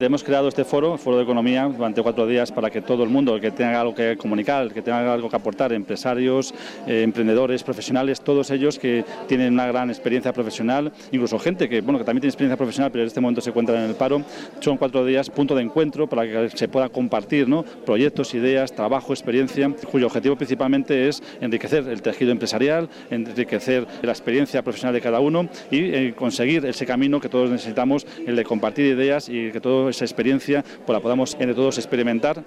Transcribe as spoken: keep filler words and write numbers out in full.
Hemos creado este foro, el Foro de Economía, durante cuatro días para que todo el mundo, el que tenga algo que comunicar, el que tenga algo que aportar, empresarios, eh, emprendedores, profesionales, todos ellos que tienen una gran experiencia profesional, incluso gente que, bueno, que también tiene experiencia profesional, pero en este momento se encuentran en el paro. Son cuatro días, punto de encuentro para que se pueda compartir, ¿no?, proyectos, ideas, trabajo, experiencia, cuyo objetivo principalmente es enriquecer el tejido empresarial, enriquecer la experiencia profesional de cada uno y eh, conseguir ese camino que todos necesitamos, el de compartir ideas y que todo esa experiencia pues la podamos entre todos experimentar.